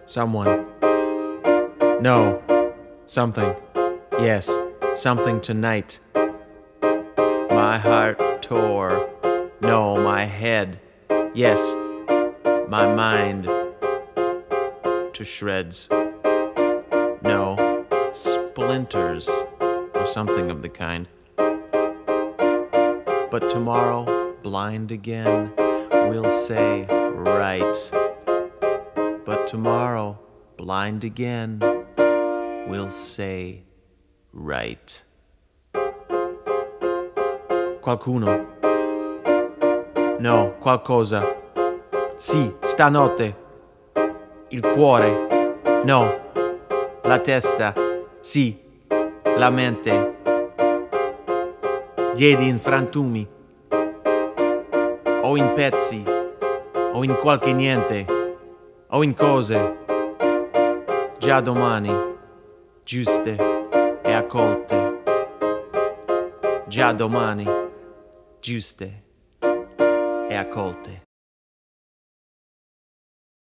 Someone. No. Something. Yes, something tonight. My heart tore. No, my head. Yes, my mind. To shreds. No, splinters. Or something of the kind. But tomorrow, blind again, we'll say right. But tomorrow, blind again, we'll say right. Qualcuno. No, qualcosa. Sì, stanotte. Il cuore. No. La testa. Sì. La mente. Diedi in frantumi. O in pezzi. O in qualche niente. O in cose. Già domani. Giuste e accolte. Già domani. Giuste e accolte.